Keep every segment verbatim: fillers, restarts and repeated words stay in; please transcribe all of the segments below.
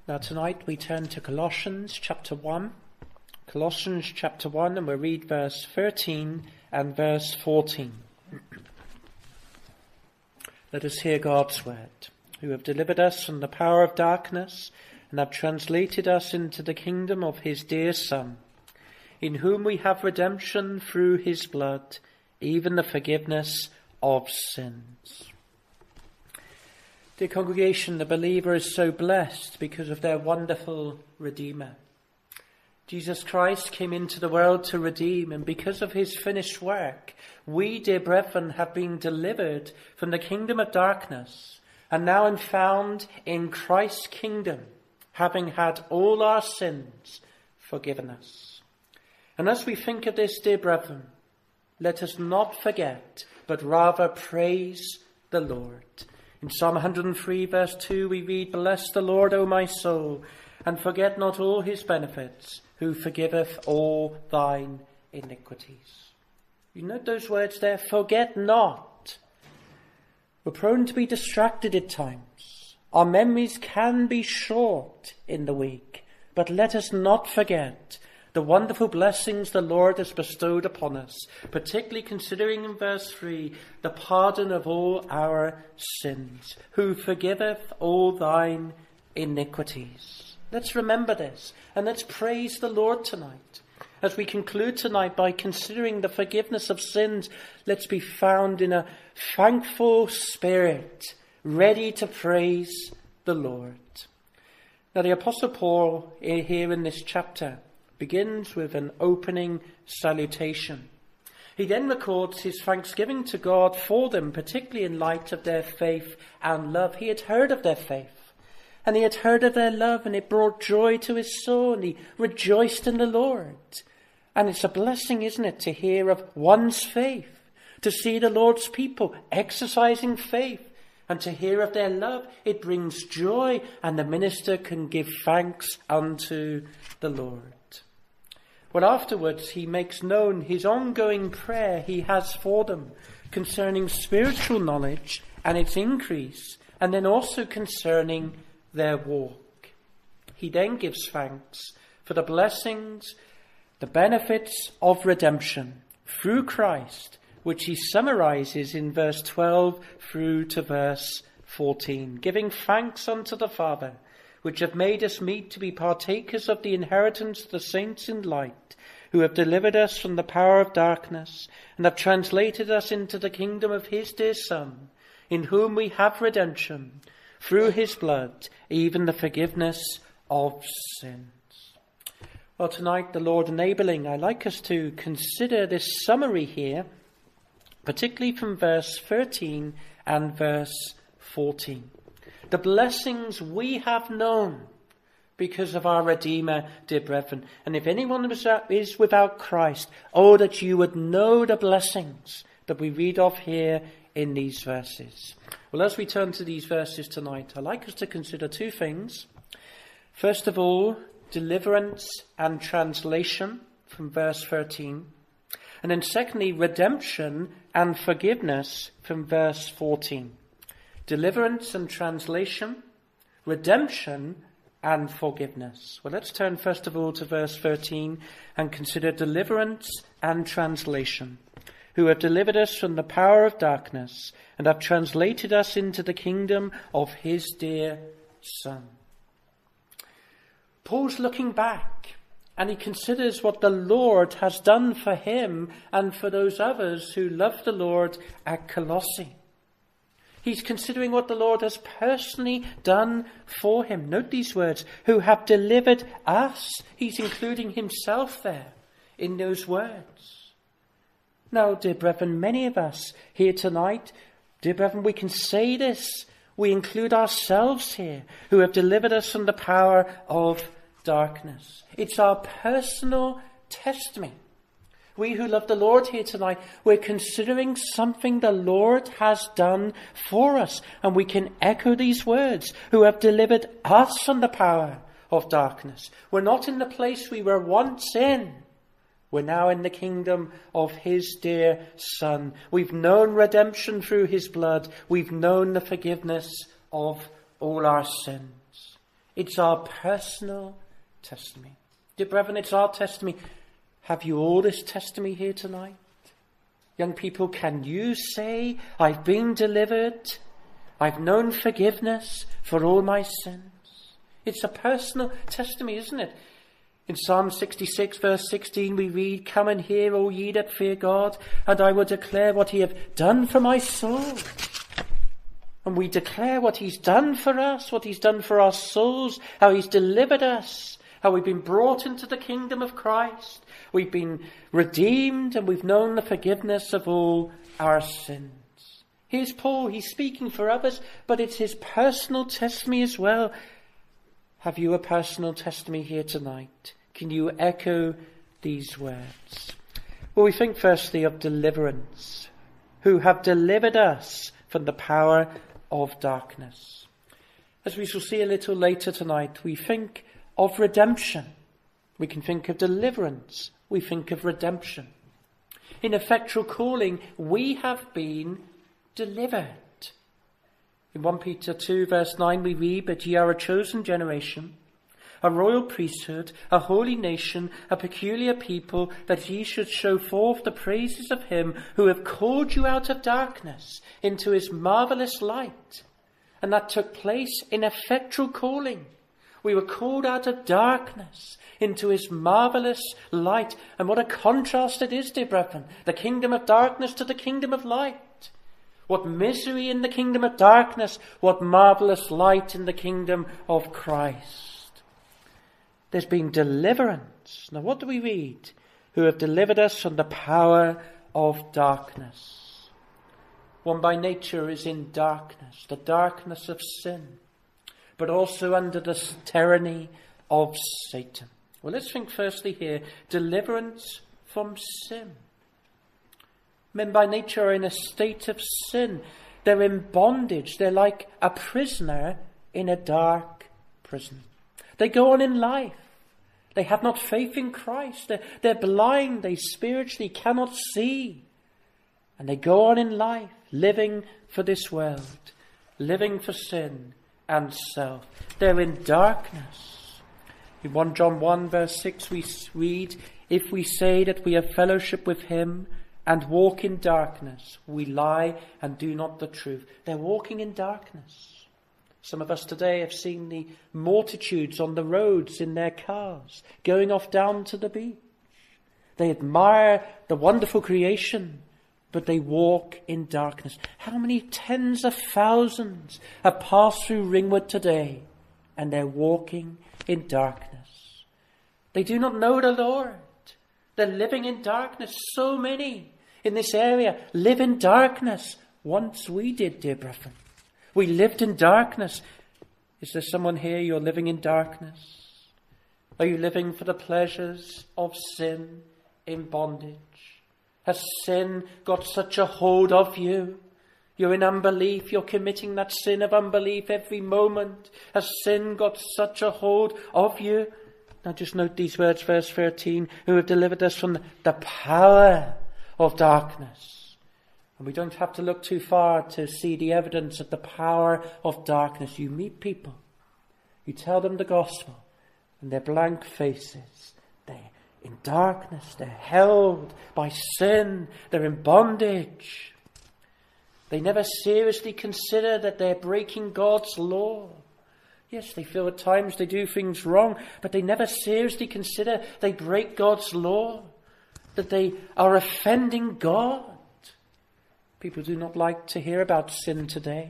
Now tonight we turn to Colossians chapter one. Colossians chapter one, and we'll read verse thirteen and verse fourteen. Let us hear God's word. Who have delivered us from the power of darkness and have translated us into the kingdom of his dear Son, in whom we have redemption through his blood, even the forgiveness of sins. Dear congregation, the believer is so blessed because of their wonderful Redeemer. Jesus Christ came into the world to redeem, and because of his finished work, we, dear brethren, have been delivered from the kingdom of darkness and now am found in Christ's kingdom, having had all our sins forgiven us. And as we think of this, dear brethren, let us not forget, but rather praise the Lord. In Psalm one hundred three, verse two, we read, "Bless the Lord, O my soul, and forget not all his benefits, who forgiveth all thine iniquities." You note those words there, forget not. We're prone to be distracted at times. Our memories can be short in the week, but let us not forget the wonderful blessings the Lord has bestowed upon us, particularly considering in verse three, the pardon of all our sins, who forgiveth all thine iniquities. Let's remember this, and let's praise the Lord tonight. As we conclude tonight by considering the forgiveness of sins, let's be found in a thankful spirit, ready to praise the Lord. Now the Apostle Paul, here in this chapter, begins with an opening salutation. He then records his thanksgiving to God for them, particularly in light of their faith and love. He had heard of their faith, and he had heard of their love, and it brought joy to his soul, and he rejoiced in the Lord. And it's a blessing, isn't it, to hear of one's faith, to see the Lord's people exercising faith, and to hear of their love. It brings joy, and the minister can give thanks unto the Lord. Well, afterwards he makes known his ongoing prayer he has for them concerning spiritual knowledge and its increase, and then also concerning their walk. He then gives thanks for the blessings, the benefits of redemption through Christ, which he summarizes in verse twelve through to verse fourteen, giving thanks unto the Father, which have made us meet to be partakers of the inheritance of the saints in light, who have delivered us from the power of darkness, and have translated us into the kingdom of his dear Son, in whom we have redemption, through his blood, even the forgiveness of sins. Well, tonight, the Lord enabling, I'd like us to consider this summary here, particularly from verse thirteen and verse fourteen. The blessings we have known because of our Redeemer, dear brethren. And if anyone is without Christ, oh, that you would know the blessings that we read of here in these verses. Well, as we turn to these verses tonight, I'd like us to consider two things. First of all, deliverance and translation from verse thirteen. And then secondly, redemption and forgiveness from verse fourteen. Deliverance and translation, redemption and forgiveness. Well, let's turn first of all to verse thirteen and consider deliverance and translation. Who have delivered us from the power of darkness and have translated us into the kingdom of his dear Son. Paul's looking back, and he considers what the Lord has done for him and for those others who love the Lord at Colossae. He's considering what the Lord has personally done for him. Note these words, who have delivered us. He's including himself there in those words. Now, dear brethren, many of us here tonight, dear brethren, we can say this. We include ourselves here, who have delivered us from the power of darkness. It's our personal testimony. We who love the Lord here tonight, we're considering something the Lord has done for us. And we can echo these words, who have delivered us from the power of darkness. We're not in the place we were once in. We're now in the kingdom of his dear Son. We've known redemption through his blood. We've known the forgiveness of all our sins. It's our personal testimony. Dear brethren, it's our testimony. Have you all this testimony here tonight? Young people, can you say, I've been delivered, I've known forgiveness for all my sins? It's a personal testimony, isn't it? In Psalm sixty-six, verse sixteen, we read, come and hear, all ye that fear God, and I will declare what he hath done for my soul. And we declare what he's done for us, what he's done for our souls, how he's delivered us, how we've been brought into the kingdom of Christ. We've been redeemed and we've known the forgiveness of all our sins. Here's Paul, he's speaking for others, but it's his personal testimony as well. Have you a personal testimony here tonight? Can you echo these words? Well, we think firstly of deliverance, who have delivered us from the power of darkness. As we shall see a little later tonight, we think of redemption. We can think of deliverance. We think of redemption. In effectual calling, we have been delivered. In First Peter two, verse nine, we read, but ye are a chosen generation, a royal priesthood, a holy nation, a peculiar people, that ye should show forth the praises of him who have called you out of darkness into his marvellous light. And that took place in effectual calling. We were called out of darkness into his marvellous light. And what a contrast it is, dear brethren. The kingdom of darkness to the kingdom of light. What misery in the kingdom of darkness. What marvellous light in the kingdom of Christ. There's been deliverance. Now what do we read? Who have delivered us from the power of darkness. One by nature is in darkness. The darkness of sin. But also under the tyranny of Satan. Well, let's think firstly here, deliverance from sin. Men by nature are in a state of sin. They're in bondage. They're like a prisoner in a dark prison. They go on in life. They have not faith in Christ. They're, they're blind. They spiritually cannot see. And they go on in life, living for this world, living for sin and self. They're in darkness. In First John one verse six we read, if we say that we have fellowship with him and walk in darkness, we lie and do not the truth. They're walking in darkness. Some of us today have seen the multitudes on the roads in their cars, going off down to the beach. They admire the wonderful creation, but they walk in darkness. How many tens of thousands have passed through Ringwood today, and they're walking in darkness? They do not know the Lord. They're living in darkness. So many in this area live in darkness. Once we did, dear brethren. We lived in darkness. Is there someone here, you're living in darkness? Are you living for the pleasures of sin in bondage? Has sin got such a hold of you? You're in unbelief. You're committing that sin of unbelief every moment. Has sin got such a hold of you? Now just note these words, verse thirteen. Who have delivered us from the power of darkness. And we don't have to look too far to see the evidence of the power of darkness. You meet people. You tell them the gospel. And their blank faces. They're in darkness. They're held by sin. They're in bondage. They never seriously consider that they're breaking God's law. Yes, they feel at times they do things wrong, but they never seriously consider they break God's law, that they are offending God. People do not like to hear about sin today.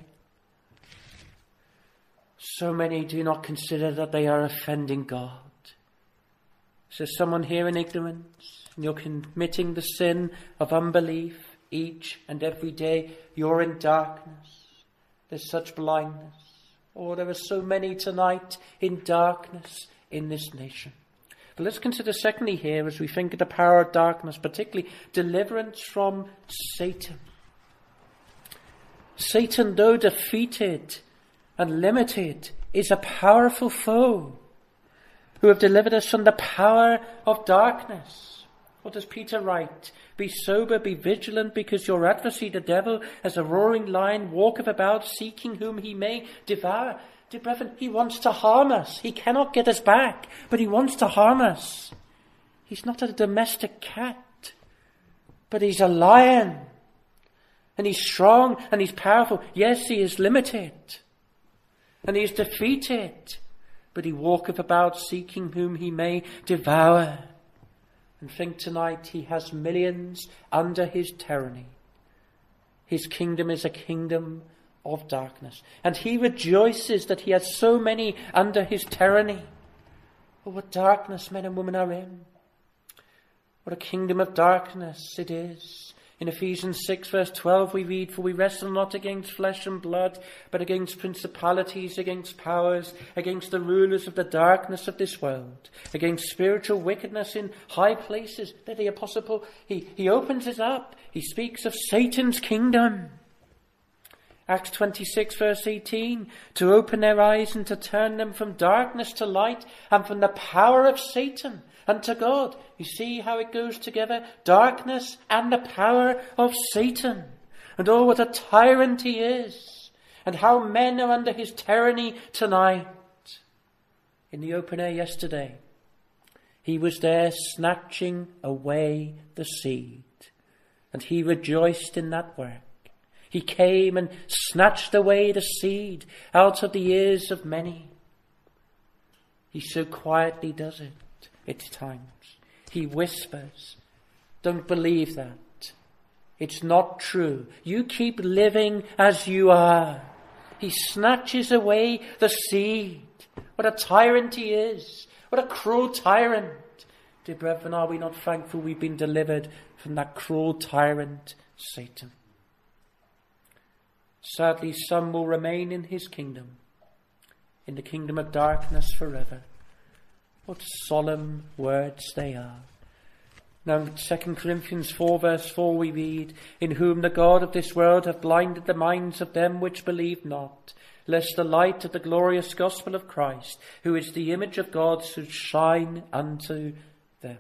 So many do not consider that they are offending God. Is there someone here in ignorance, and you're committing the sin of unbelief each and every day? You're in darkness. There's such blindness. Oh, there are so many tonight in darkness in this nation. But let's consider secondly here, as we think of the power of darkness, particularly deliverance from Satan. Satan, though defeated and limited, is a powerful foe who have delivered us from the power of darkness. What does Peter write? Be sober, be vigilant, because your adversary, the devil, as a roaring lion, walketh about, seeking whom he may devour. Dear brethren, he wants to harm us. He cannot get us back, but he wants to harm us. He's not a domestic cat, but he's a lion. And he's strong and he's powerful. Yes, he is limited. And he is defeated. But he walketh about seeking whom he may devour. And think tonight he has millions under his tyranny. His kingdom is a kingdom of darkness. And he rejoices that he has so many under his tyranny. Oh, what darkness men and women are in. What a kingdom of darkness it is. In Ephesians six verse twelve we read, for we wrestle not against flesh and blood, but against principalities, against powers, against the rulers of the darkness of this world, against spiritual wickedness in high places. There the Apostle Paul, he, he opens it up. He speaks of Satan's kingdom. Acts twenty-six verse eighteen, to open their eyes and to turn them from darkness to light and from the power of Satan unto God. You see how it goes together? Darkness and the power of Satan. And oh, what a tyrant he is. And how men are under his tyranny tonight. In the open air yesterday, he was there snatching away the seed. And he rejoiced in that work. He came and snatched away the seed out of the ears of many. He so quietly does it at times. He whispers, don't believe that. It's not true. You keep living as you are. He snatches away the seed. What a tyrant he is. What a cruel tyrant. Dear brethren, are we not thankful we've been delivered from that cruel tyrant, Satan? Sadly, some will remain in his kingdom, in the kingdom of darkness forever. What solemn words they are. Now in Second Corinthians four verse four we read, in whom the God of this world hath blinded the minds of them which believe not, lest the light of the glorious gospel of Christ, who is the image of God, should shine unto them.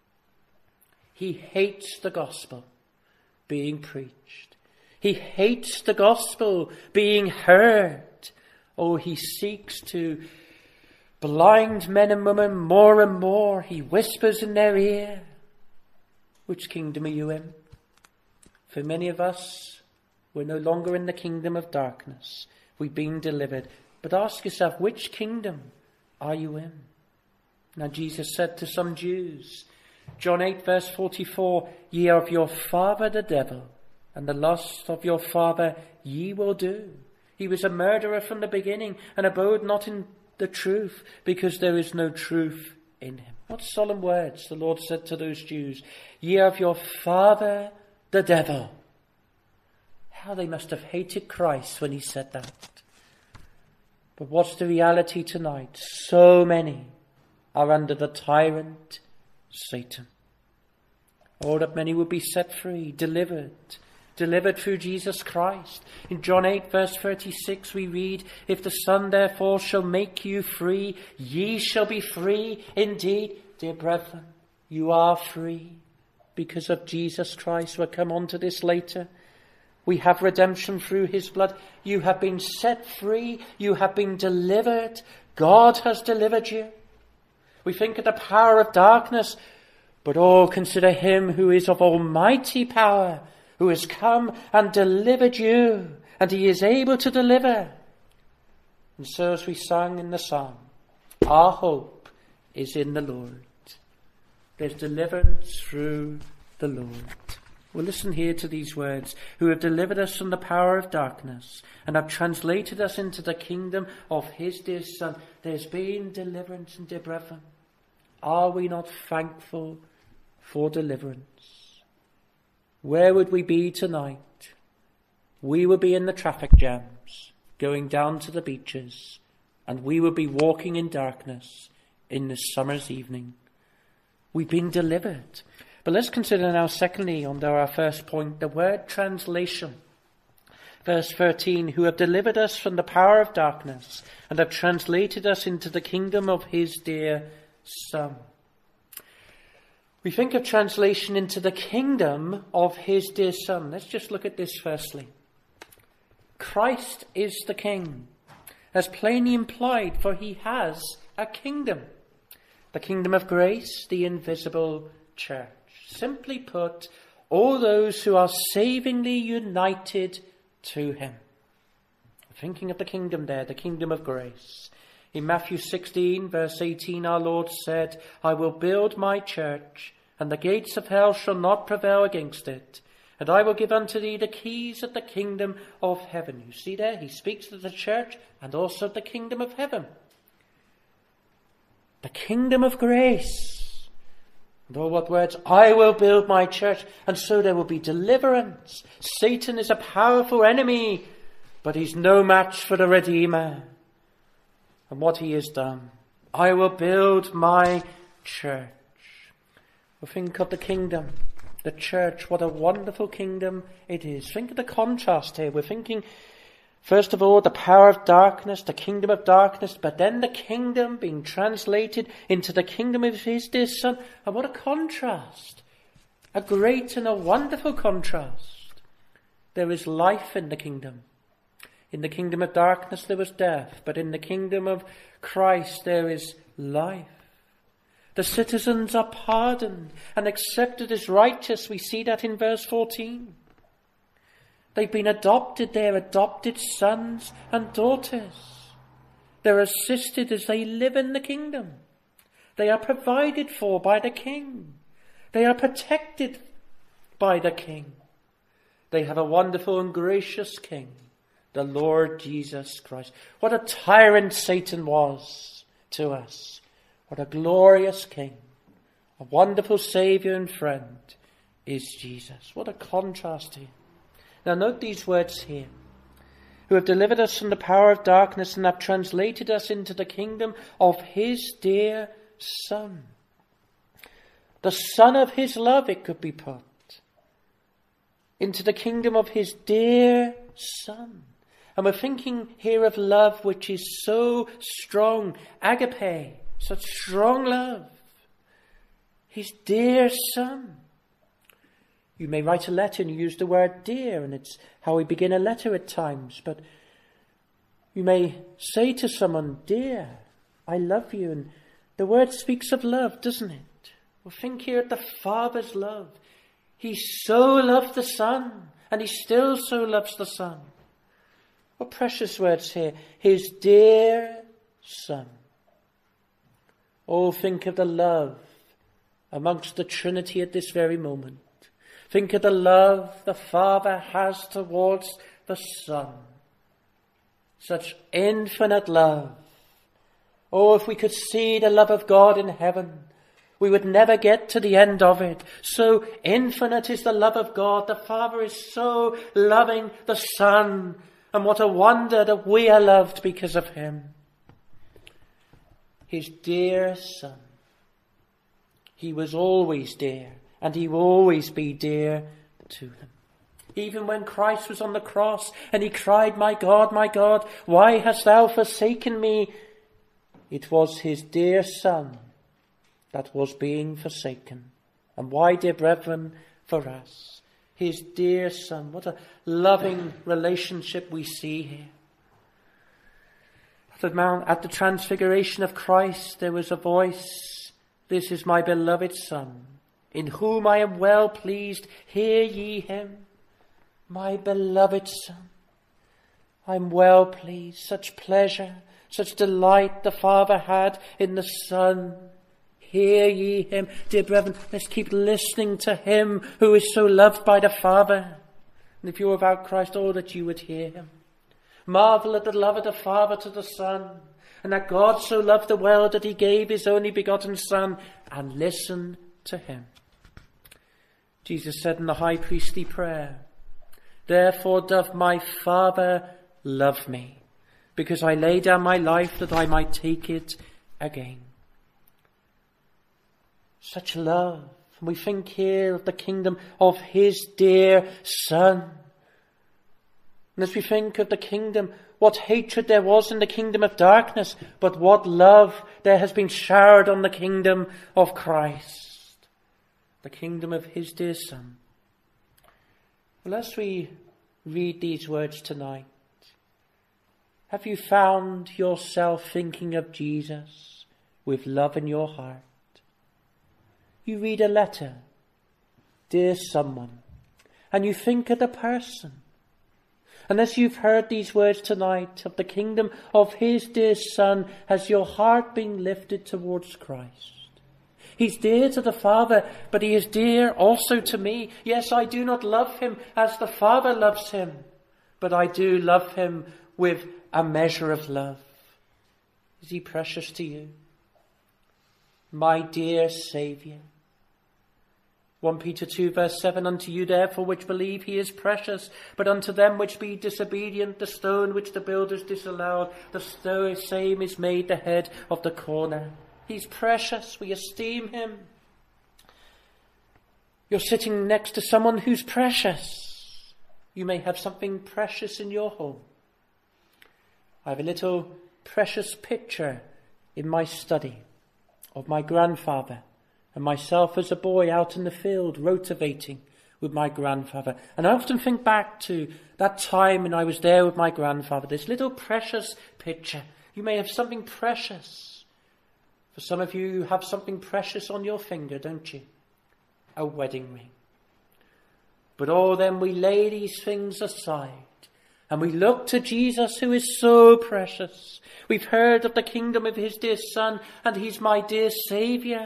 He hates the gospel being preached. He hates the gospel being heard. Oh, he seeks to blind men and women more and more. He whispers in their ear, which kingdom are you in? For many of us, we're no longer in the kingdom of darkness. We've been delivered. But ask yourself, which kingdom are you in? Now Jesus said to some Jews, John eight verse forty-four, ye are of your father the devil, and the lust of your father ye will do. He was a murderer from the beginning, and abode not in the truth, because there is no truth in him. What solemn words the Lord said to those Jews. Ye are of your father the devil. How they must have hated Christ when he said that. But what's the reality tonight? So many are under the tyrant Satan. Oh, that many will be set free, delivered, delivered through Jesus Christ. In John eight verse thirty-six we read, if the Son therefore shall make you free, ye shall be free indeed. Dear brethren, you are free because of Jesus Christ. We'll come on to this later. We have redemption through his blood. You have been set free. You have been delivered. God has delivered you. We think of the power of darkness, but oh, consider him who is of almighty power, who has come and delivered you, and he is able to deliver. And so as we sang in the psalm, our hope is in the Lord. There's deliverance through the Lord. Well, listen here to these words, who have delivered us from the power of darkness and have translated us into the kingdom of his dear Son. There's been deliverance, and dear brethren, are we not thankful for deliverance? Where would we be tonight? We would be in the traffic jams, going down to the beaches, and we would be walking in darkness in this summer's evening. We've been delivered. But let's consider now, secondly, under our first point, the word translation. Verse thirteen, who have delivered us from the power of darkness and have translated us into the kingdom of his dear Son. We think of translation into the kingdom of his dear Son. Let's just look at this firstly. Christ is the King, as plainly implied, for he has a kingdom. The kingdom of grace, the invisible church. Simply put, all those who are savingly united to him. Thinking of the kingdom there, the kingdom of grace. In Matthew sixteen, verse eighteen, our Lord said, I will build my church, and the gates of hell shall not prevail against it. And I will give unto thee the keys of the kingdom of heaven. You see there, he speaks of the church and also the kingdom of heaven. The kingdom of grace. And all what words? I will build my church, and so there will be deliverance. Satan is a powerful enemy, but he's no match for the Redeemer. And what he has done. I will build my church. Well, think of the kingdom, the church. What a wonderful kingdom it is. Think of the contrast here. We're thinking, first of all, the power of darkness, the kingdom of darkness, but then the kingdom being translated into the kingdom of his dear Son. And what a contrast. A great and a wonderful contrast. There is life in the kingdom. In the kingdom of darkness there was death, but in the kingdom of Christ there is life. The citizens are pardoned and accepted as righteous. We see that in verse fourteen. They've been adopted. They're adopted sons and daughters. They're assisted as they live in the kingdom. They are provided for by the king. They are protected by the king. They have a wonderful and gracious king, the Lord Jesus Christ. What a tyrant Satan was to us. What a glorious king. A wonderful Saviour and friend is Jesus. What a contrast here. Now note these words here. Who have delivered us from the power of darkness and have translated us into the kingdom of his dear Son. The Son of his love, it could be put. Into the kingdom of his dear Son. And we're thinking here of love which is so strong. Agape, such strong love. His dear Son. You may write a letter and use the word dear, and it's how we begin a letter at times. But you may say to someone, dear, I love you. And the word speaks of love, doesn't it? Well, think here of the Father's love. He so loved the Son, and he still so loves the Son. What precious words here. His dear Son. Oh, think of the love amongst the Trinity at this very moment. Think of the love the Father has towards the Son. Such infinite love. Oh, if we could see the love of God in heaven, we would never get to the end of it. So infinite is the love of God. The Father is so loving the Son. And what a wonder that we are loved because of him. His dear Son. He was always dear, and he will always be dear to them. Even when Christ was on the cross and he cried, my God, my God, why hast thou forsaken me? It was his dear Son that was being forsaken. And why, dear brethren, for us? His dear Son. What a loving relationship we see here. At the, Mount, at the transfiguration of Christ, there was a voice, this is my beloved Son, in whom I am well pleased. Hear ye him, my beloved Son. I'm well pleased. Such pleasure, such delight the Father had in the Son. Hear ye him. Dear brethren, let's keep listening to him who is so loved by the Father. And if you're without Christ, oh, that you would hear him. Marvel at the love of the Father to the Son, and that God so loved the world that he gave his only begotten Son, and listen to him. Jesus said in the high priestly prayer, therefore doth my Father love me, because I lay down my life that I might take it again. Such love. And we think here of the kingdom of his dear Son. And as we think of the kingdom, what hatred there was in the kingdom of darkness, but what love there has been showered on the kingdom of Christ. The kingdom of his dear Son. Well, as we read these words tonight, Have you found yourself thinking of Jesus with love in your heart? You read a letter, dear someone, and you think of the person. And as you've heard these words tonight of the kingdom of his dear Son, has your heart been lifted towards Christ? He's dear to the Father, but he is dear also to me. Yes, I do not love him as the Father loves him, but I do love him with a measure of love. Is he precious to you? My dear Saviour. First Peter two verse seven, unto you therefore which believe he is precious, but unto them which be disobedient, the stone which the builders disallowed, the same is made the head of the corner. He's precious, we esteem him. You're sitting next to someone who's precious. You may have something precious in your home. I have a little precious picture in my study of my grandfather and myself as a boy out in the field rotivating with my grandfather. And I often think back to that time when I was there with my grandfather, this little precious picture. You may have something precious. For some of you, you have something precious on your finger, don't you? A wedding ring. But oh, then we lay these things aside and we look to Jesus, who is so precious. We've heard of the kingdom of his dear Son, and he's my dear Saviour.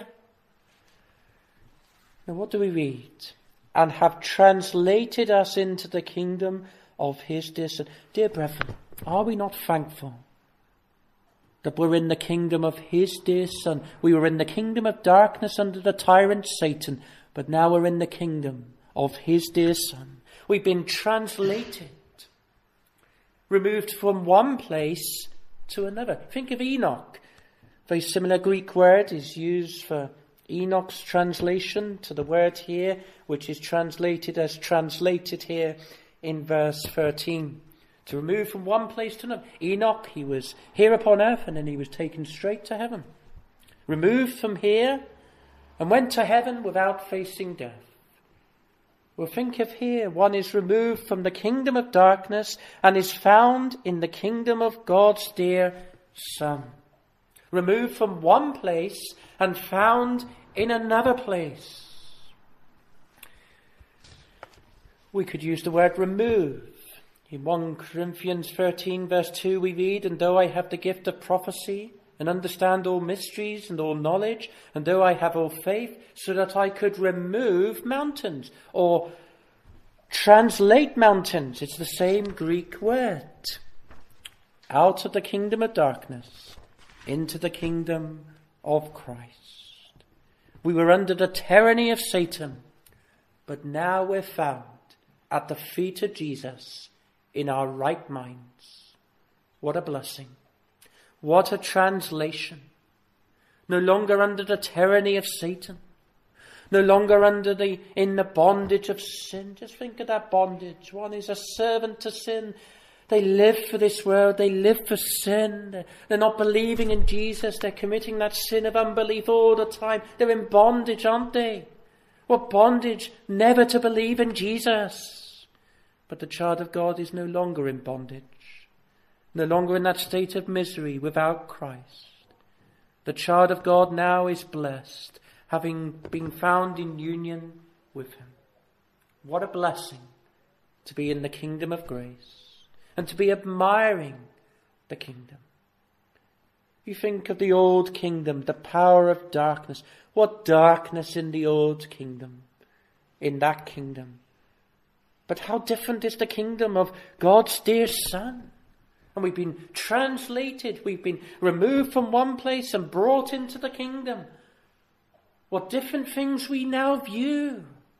Now what do we read? And have translated us into the kingdom of his dear Son. Dear brethren, are we not thankful that we're in the kingdom of his dear Son? We were in the kingdom of darkness under the tyrant Satan, but now we're in the kingdom of his dear Son. We've been translated, removed from one place to another. Think of Enoch. Very similar Greek word is used for Enoch's translation to the word here, which is translated as translated here in verse thirteen. To remove from one place to another. Enoch, he was here upon earth and then he was taken straight to heaven. Removed from here and went to heaven without facing death. Well, think of here, one is removed from the kingdom of darkness and is found in the kingdom of God's dear Son. Removed from one place and found in another place. We could use the word remove. In First Corinthians thirteen verse two we read, and though I have the gift of prophecy and understand all mysteries and all knowledge, and though I have all faith, so that I could remove mountains or translate mountains. It's the same Greek word. Out of the kingdom of darkness into the kingdom of Christ. We were under the tyranny of Satan, but now we're found at the feet of Jesus in our right minds. What a blessing. What a translation. No longer under the tyranny of Satan. No longer under the in the bondage of sin. Just think of that bondage. One is a servant to sin. They live for this world. They live for sin. They're not believing in Jesus. They're committing that sin of unbelief all the time. They're in bondage, aren't they? What bondage? Never to believe in Jesus. But the child of God is no longer in bondage. No longer in that state of misery without Christ. The child of God now is blessed, having been found in union with him. What a blessing to be in the kingdom of grace and to be admiring the kingdom. You think of the old kingdom, the power of darkness. What darkness in the old kingdom, in that kingdom. But how different is the kingdom of God's dear Son. And we've been translated, we've been removed from one place and brought into the kingdom. What different things we now view.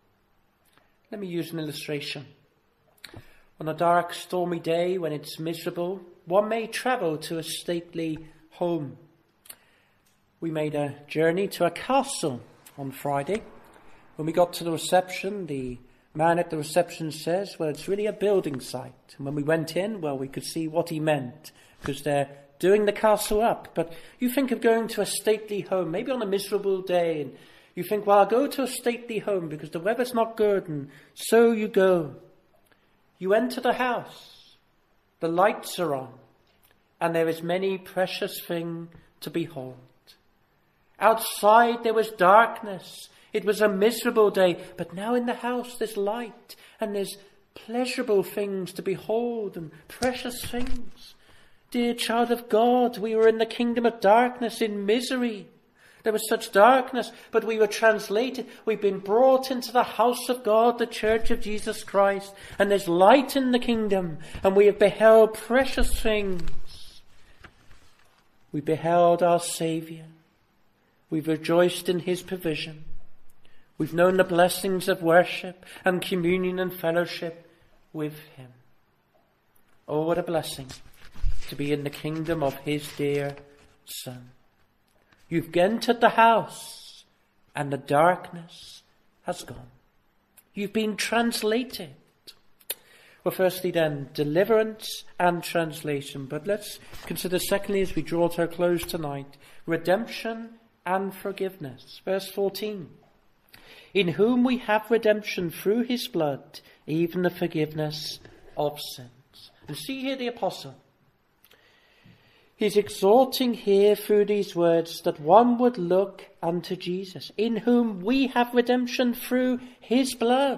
Let me use an illustration. On a dark, stormy day when it's miserable, one may travel to a stately home. We made a journey to a castle on Friday. When we got to the reception, the man at the reception says, well, it's really a building site. And when we went in, well, we could see what he meant, because they're doing the castle up. But you think of going to a stately home, maybe on a miserable day, and you think, well, I'll go to a stately home because the weather's not good, and so you go. You enter the house. The lights are on. and there is many precious thing to behold. Outside there was darkness. It was a miserable day, but now in the house there's light, and there's pleasurable things to behold and precious things. Dear child of God, we were in the kingdom of darkness, in misery. There was such darkness, but we were translated. We've been brought into the house of God, the church of Jesus Christ, and there's light in the kingdom, and we have beheld precious things. We beheld our Saviour. We've rejoiced in his provision. We've known the blessings of worship and communion and fellowship with him. Oh, what a blessing to be in the kingdom of his dear Son. You've entered the house, and the darkness has gone. You've been translated. Well, firstly then, deliverance and translation. But let's consider secondly, as we draw to a close tonight, redemption and forgiveness. Verse fourteen. In whom we have redemption through his blood, even the forgiveness of sins. And see here the apostle. He's exhorting here through these words that one would look unto Jesus, in whom we have redemption through his blood.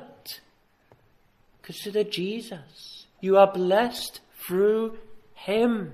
Consider Jesus. You are blessed through him.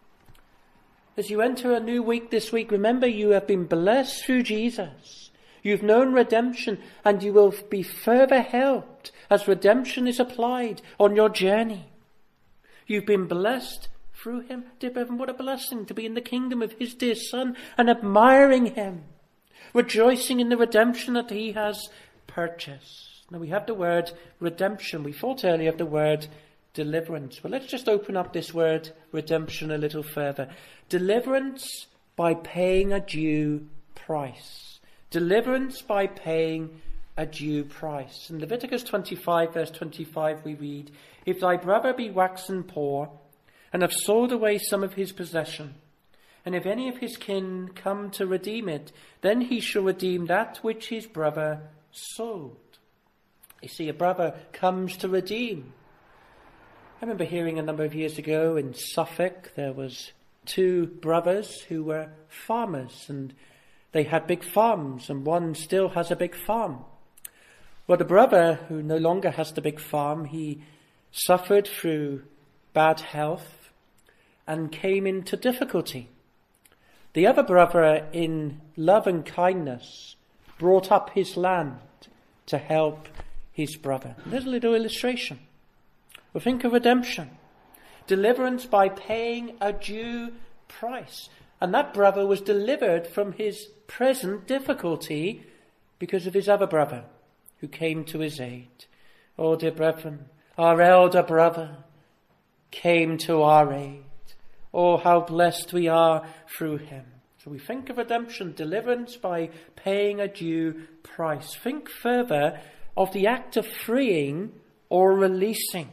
As you enter a new week this week, remember you have been blessed through Jesus. You've known redemption, and you will be further helped as redemption is applied on your journey. You've been blessed through him. Dear brethren, what a blessing to be in the kingdom of his dear Son and admiring him, rejoicing in the redemption that he has purchased. Now we have the word redemption. We thought earlier of the word deliverance. But let's just open up this word redemption a little further. Deliverance by paying a due price. Deliverance by paying a due price. In Leviticus twenty-five, verse twenty-five, we read, If thy brother be waxen poor, and have sold away some of his possession, and if any of his kin come to redeem it, then he shall redeem that which his brother sold. You see, a brother comes to redeem. I remember hearing a number of years ago in Suffolk, there was two brothers who were farmers, and they had big farms, and one still has a big farm. Well, the brother who no longer has the big farm, he suffered through bad health and came into difficulty. The other brother, in love and kindness, brought up his land to help his brother. There's a little illustration. Well, think of redemption. Deliverance by paying a due price. And that brother was delivered from his present difficulty because of his other brother who came to his aid. Oh, dear brethren, our elder brother came to our aid. Oh, how blessed we are through him. So we think of redemption, deliverance by paying a due price. Think further of the act of freeing or releasing.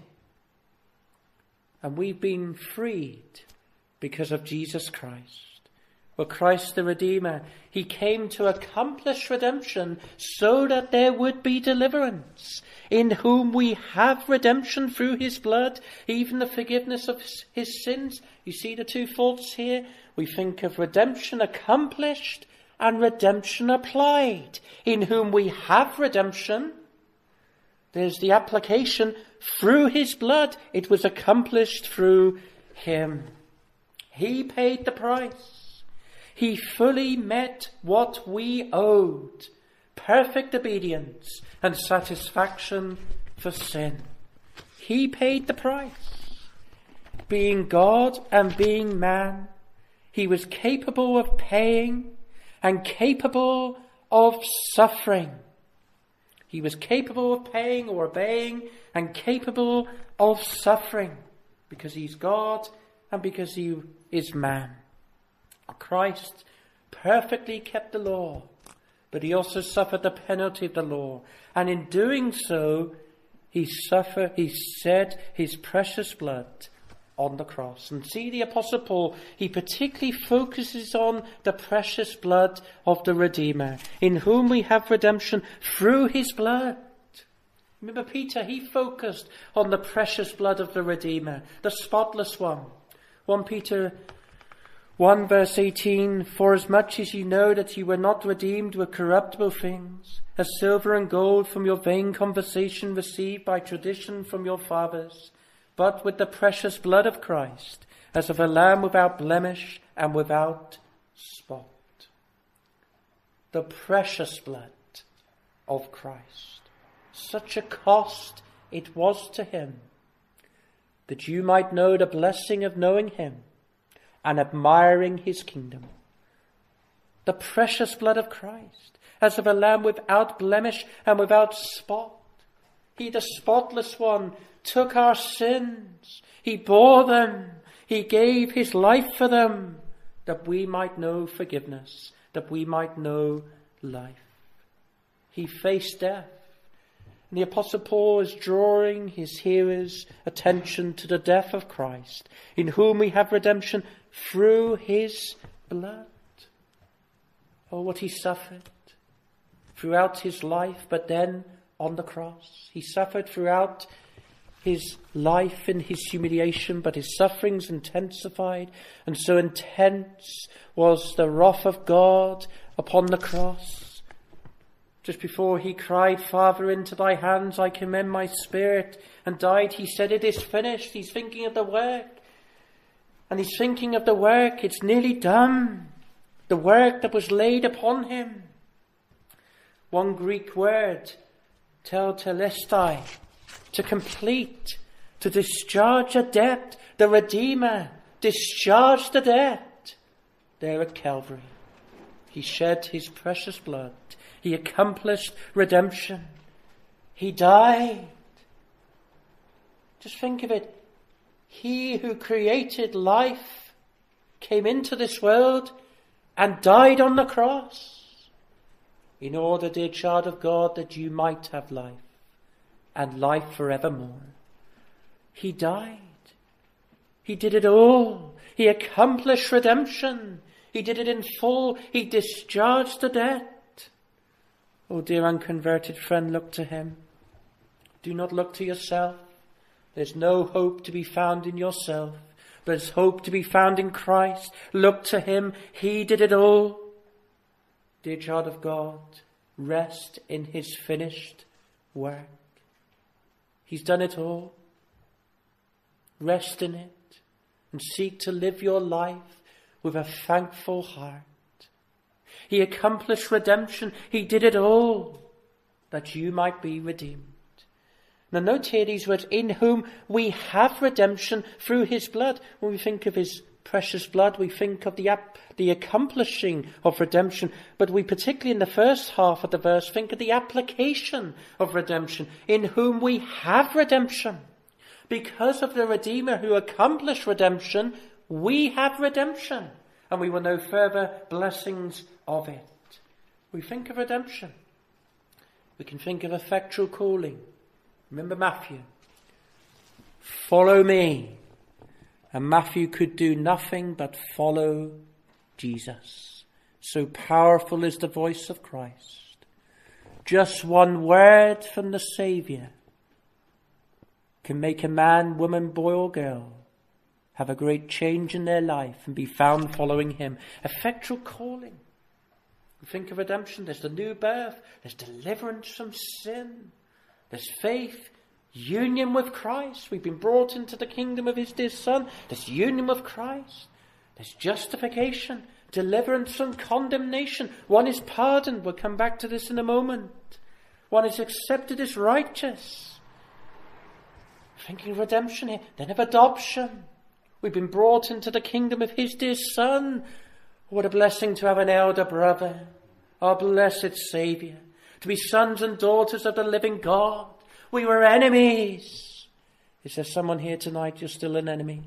And we've been freed because of Jesus Christ. Well, Christ the Redeemer, he came to accomplish redemption so that there would be deliverance, in whom we have redemption through his blood, even the forgiveness of his sins. You see the two thoughts here? We think of redemption accomplished and redemption applied, in whom we have redemption. There's the application through his blood. It was accomplished through him. He paid the price. He fully met what we owed, perfect obedience and satisfaction for sin. He paid the price. Being God and being man, he was capable of paying and capable of suffering. He was capable of paying or obeying and capable of suffering because he's God and because he is man. Christ perfectly kept the law, but he also suffered the penalty of the law. And in doing so, he suffered, he shed his precious blood on the cross. And see the Apostle Paul, he particularly focuses on the precious blood of the Redeemer, in whom we have redemption through his blood. Remember Peter, he focused on the precious blood of the Redeemer, the spotless one. First Peter one verse eighteen, for as much as you know that you were not redeemed with corruptible things, as silver and gold from your vain conversation received by tradition from your fathers, but with the precious blood of Christ, as of a lamb without blemish and without spot. The precious blood of Christ. Such a cost it was to him, that you might know the blessing of knowing him and admiring his kingdom. The precious blood of Christ, as of a lamb without blemish and without spot. He, the spotless one, took our sins. He bore them. He gave his life for them, that we might know forgiveness, that we might know life. He faced death. And the Apostle Paul is drawing his hearers' attention to the death of Christ, in whom we have redemption through his blood. Oh, what he suffered throughout his life, but then on the cross. He suffered throughout his life in his humiliation, but his sufferings intensified, and so intense was the wrath of God upon the cross. Just before he cried, Father, into thy hands I commend my spirit, and died, he said, it is finished. He's thinking of the work. And he's thinking of the work. It's nearly done. The work that was laid upon him. One Greek word, tetelestai, to complete, to discharge a debt. The Redeemer discharged the debt there at Calvary. He shed his precious blood. He accomplished redemption. He died. Just think of it. He who created life came into this world and died on the cross in order, dear child of God, that you might have life and life forevermore. He died. He did it all. He accomplished redemption. He did it in full. He discharged the debt. Oh, dear unconverted friend, look to him. Do not look to yourself. There's no hope to be found in yourself. There's hope to be found in Christ. Look to him. He did it all. Dear child of God, rest in his finished work. He's done it all. Rest in it and seek to live your life with a thankful heart. He accomplished redemption. He did it all that you might be redeemed. Now note here these words, in whom we have redemption through his blood. When we think of his precious blood, we think of the ap- the accomplishing of redemption. But we particularly in the first half of the verse think of the application of redemption. In whom we have redemption. Because of the Redeemer who accomplished redemption, we have redemption. And we will know further blessings of it. We think of redemption. We can think of effectual calling. Remember Matthew. Follow me. And Matthew could do nothing but follow Jesus. So powerful is the voice of Christ. Just one word from the Saviour can make a man, woman, boy or girl have a great change in their life and be found following him. Effectual calling. We think of redemption. There's the new birth. There's deliverance from sin. There's faith. Union with Christ. We've been brought into the kingdom of his dear Son. There's union with Christ. There's justification. Deliverance from condemnation. One is pardoned. We'll come back to this in a moment. One is accepted as righteous. Thinking of redemption here. Then of adoption. We've been brought into the kingdom of his dear Son. What a blessing to have an elder brother, our blessed Saviour, to be sons and daughters of the living God. We were enemies. Is there someone here tonight you're still an enemy?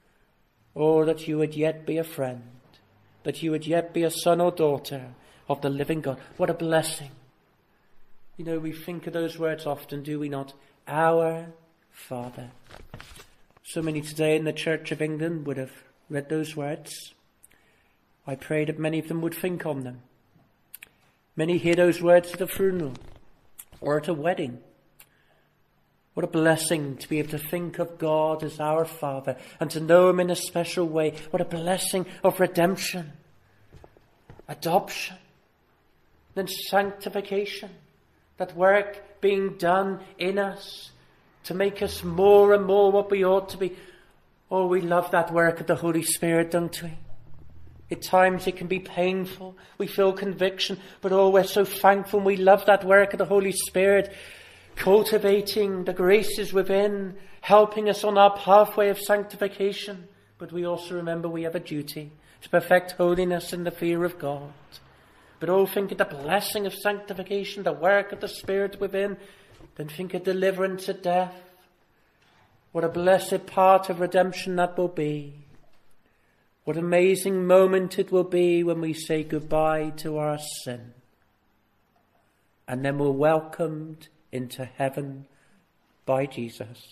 Or that you would yet be a friend, that you would yet be a son or daughter of the living God. What a blessing. You know, we think of those words often, do we not? Our Father. So many today in the Church of England would have read those words. I pray that many of them would think on them. Many hear those words at a funeral or at a wedding. What a blessing to be able to think of God as our Father and to know him in a special way. What a blessing of redemption, adoption, then sanctification, that work being done in us to make us more and more what we ought to be. Oh, we love that work of the Holy Spirit, don't we? At times it can be painful. We feel conviction, but oh, we're so thankful and we love that work of the Holy Spirit, cultivating the graces within, helping us on our pathway of sanctification. But we also remember we have a duty to perfect holiness in the fear of God. But oh, think of the blessing of sanctification, the work of the Spirit within. Then think of deliverance at death. What a blessed part of redemption that will be. What an amazing moment it will be when we say goodbye to our sin. And then we're welcomed into heaven by Jesus.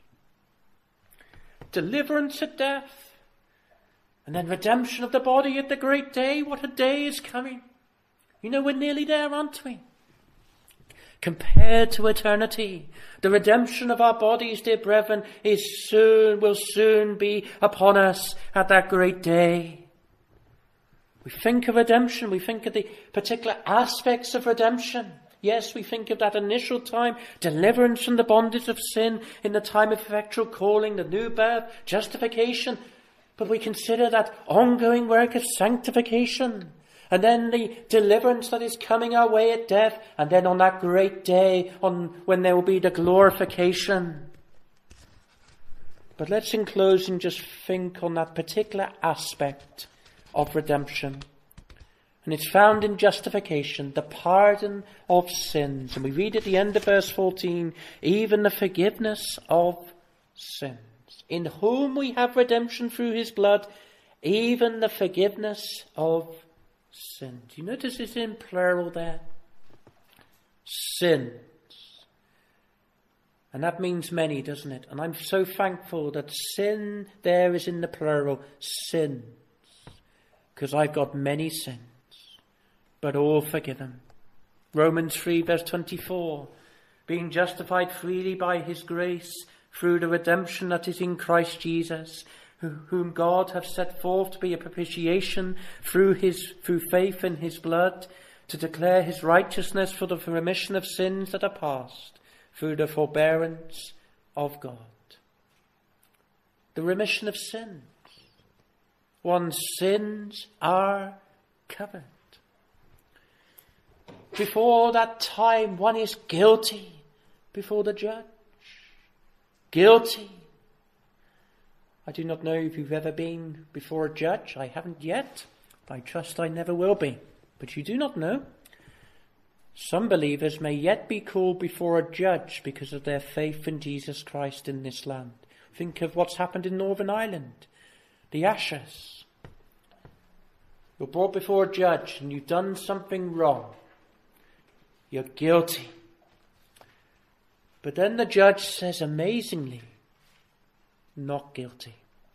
Deliverance at death. And then redemption of the body at the great day. What a day is coming. You know, we're nearly there, aren't we? Compared to eternity, the redemption of our bodies, dear brethren, is soon, will soon be upon us at that great day. We think of redemption, we think of the particular aspects of redemption. Yes, we think of that initial time, deliverance from the bondage of sin in the time of effectual calling, the new birth, justification. But we consider that ongoing work of sanctification. And then the deliverance that is coming our way at death. And then on that great day, on when there will be the glorification. But let's in closing just think on that particular aspect of redemption. And it's found in justification, the pardon of sins. And we read at the end of verse fourteen, even the forgiveness of sins. In whom we have redemption through his blood, even the forgiveness of sin. Do you notice it's in plural there? Sins. And that means many, doesn't it? And I'm so thankful that sin there is in the plural, sins. Because I've got many sins, but all forgiven. Romans three verse twenty-four, being justified freely by his grace through the redemption that is in Christ Jesus, whom God hath set forth to be a propitiation through his through faith in his blood, to declare his righteousness for the remission of sins that are past, through the forbearance of God. The remission of sins. One's sins are covered. Before that time, one is guilty before the judge. Guilty. I do not know if you've ever been before a judge. I haven't yet. I trust I never will be. But you do not know. Some believers may yet be called before a judge because of their faith in Jesus Christ in this land. Think of what's happened in Northern Ireland. The Ashes. You're brought before a judge and you've done something wrong. You're guilty. But then the judge says amazingly, not guilty.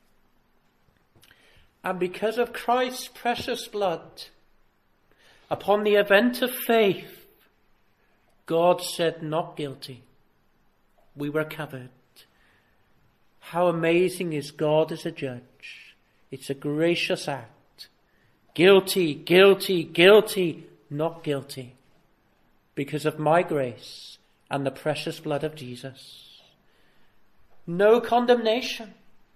And because of Christ's precious blood, upon the event of faith, God said not guilty. We were covered. How amazing is God as a judge. It's a gracious act. Guilty, guilty, guilty, not guilty. Because of my grace and the precious blood of Jesus. No condemnation.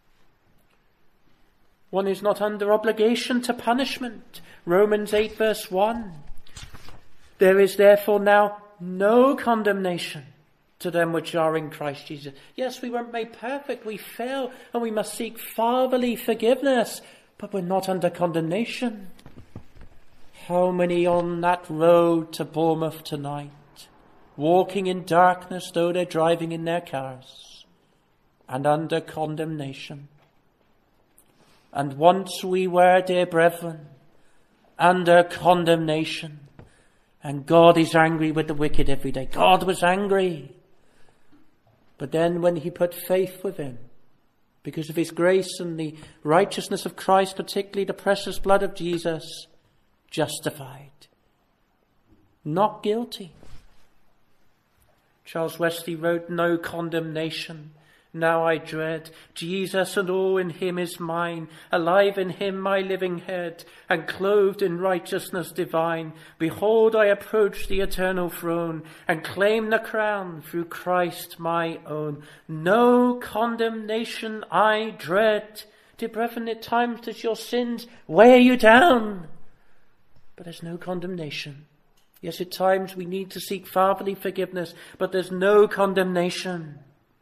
One is not under obligation to punishment. Romans eight verse one. There is therefore now no condemnation to them which are in Christ Jesus. Yes, we weren't made perfect. We fell and we must seek fatherly forgiveness. But we're not under condemnation. How many on that road to Bournemouth tonight, walking in darkness though they're driving in their cars, and under condemnation. And once we were, dear brethren, under condemnation. And God is angry with the wicked every day. God was angry. But then when he put faith within, because of his grace and the righteousness of Christ, particularly the precious blood of Jesus, justified. Not guilty. Charles Wesley wrote, no condemnation now I dread. Jesus and all in him is mine, alive in him my living head, and clothed in righteousness divine. Behold, I approach the eternal throne, and claim the crown through Christ my own. No condemnation I dread. Dear brethren, at times does your sins weigh you down? But there's no condemnation. Yes, at times we need to seek fatherly forgiveness, but there's no condemnation.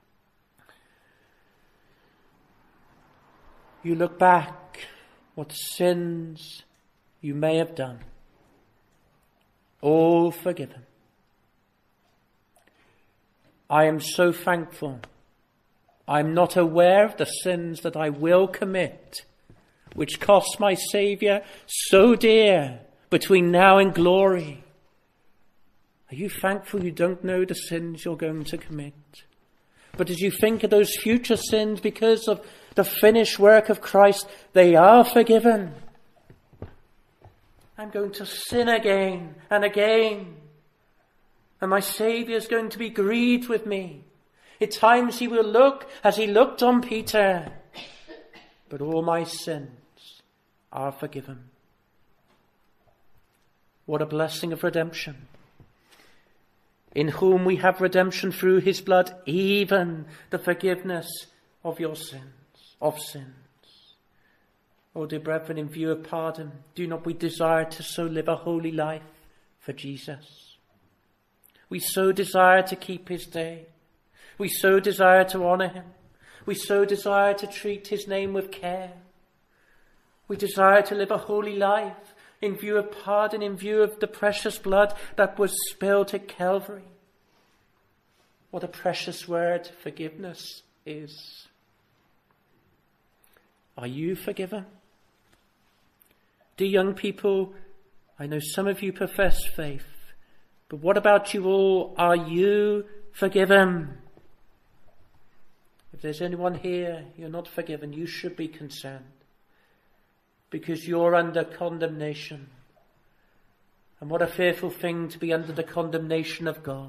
You look back, what sins you may have done, all forgiven. I am so thankful. I'm not aware of the sins that I will commit, which cost my Saviour so dear between now and glory. Are you thankful you don't know the sins you're going to commit? But as you think of those future sins, because of the finished work of Christ, they are forgiven. I'm going to sin again and again, and my Saviour is going to be grieved with me. At times he will look as he looked on Peter, but all my sins are forgiven. What a blessing of redemption! In whom we have redemption through his blood, even the forgiveness of your sins, of sins. Oh, dear brethren, in view of pardon, do not we desire to so live a holy life for Jesus? We so desire to keep his day. We so desire to honour him. We so desire to treat his name with care. We desire to live a holy life in view of pardon, in view of the precious blood that was spilled at Calvary. What a precious word forgiveness is. Are you forgiven? Dear young people, I know some of you profess faith, but what about you all? Are you forgiven? If there's anyone here you're not forgiven, you should be concerned, because you're under condemnation. And what a fearful thing to be under the condemnation of God.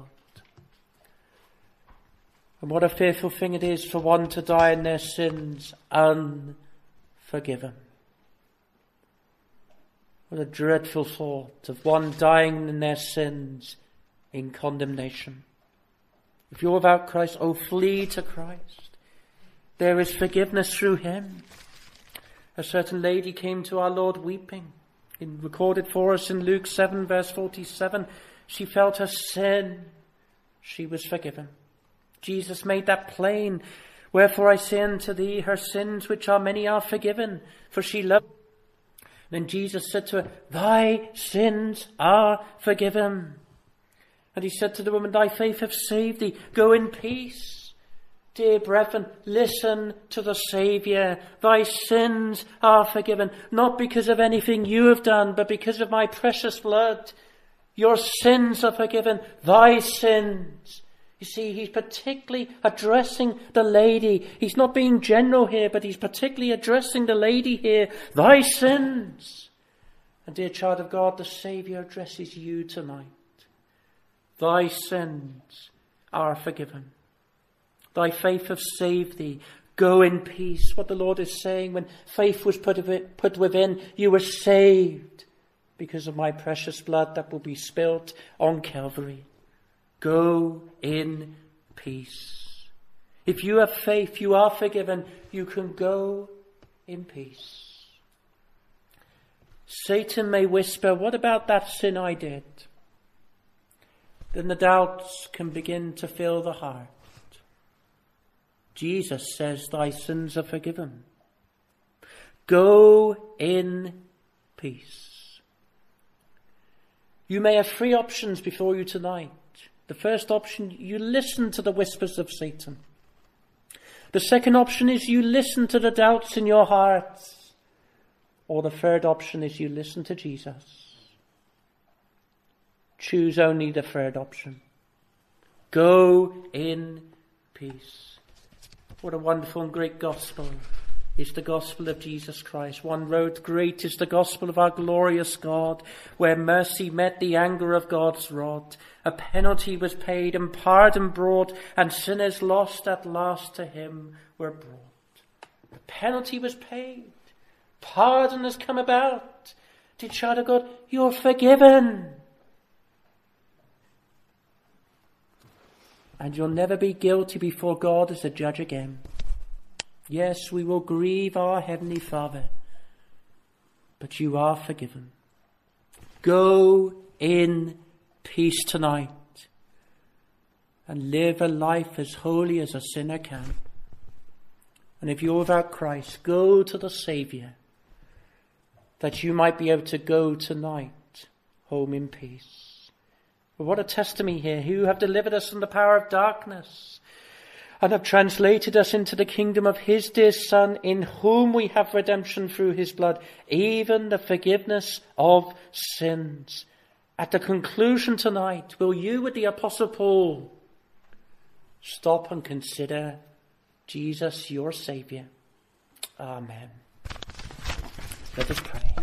And what a fearful thing it is for one to die in their sins unforgiven. What a dreadful thought of one dying in their sins in condemnation. If you're without Christ, oh, flee to Christ. There is forgiveness through him. A certain lady came to our Lord weeping. In, recorded for us in Luke seven, verse forty-seven. She felt her sin. She was forgiven. Jesus made that plain. Wherefore I say unto thee, her sins, which are many, are forgiven. For she loved. Then Jesus said to her, thy sins are forgiven. And he said to the woman, thy faith hath saved thee. Go in peace. Dear brethren, listen to the Saviour. Thy sins are forgiven, not because of anything you have done, but because of my precious blood. Your sins are forgiven, thy sins. You see, he's particularly addressing the lady. He's not being general here, but he's particularly addressing the lady here. Thy sins. And dear child of God, the Saviour addresses you tonight. Thy sins are forgiven. Thy faith hath saved thee. Go in peace. What the Lord is saying, when faith was put put within, you were saved because of my precious blood that will be spilt on Calvary. Go in peace. If you have faith, you are forgiven. You can go in peace. Satan may whisper, what about that sin I did? Then the doubts can begin to fill the heart. Jesus says, thy sins are forgiven. Go in peace. You may have three options before you tonight. The first option, you listen to the whispers of Satan. The second option is you listen to the doubts in your heart. Or the third option is you listen to Jesus. Choose only the third option. Go in peace. What a wonderful and great gospel is the gospel of Jesus Christ. One wrote, great is the gospel of our glorious God, where mercy met the anger of God's rod. A penalty was paid and pardon brought, and sinners lost at last to him were brought. The penalty was paid. Pardon has come about. Dear child of God, you're forgiven. And you'll never be guilty before God as a judge again. Yes, we will grieve our Heavenly Father, but you are forgiven. Go in peace tonight and live a life as holy as a sinner can. And if you're without Christ, go to the Saviour, that you might be able to go tonight home in peace. But what a testimony here, who have delivered us from the power of darkness and have translated us into the kingdom of his dear Son, in whom we have redemption through his blood, even the forgiveness of sins. At the conclusion tonight, will you, with the Apostle Paul, stop and consider Jesus your Saviour? Amen. Let us pray.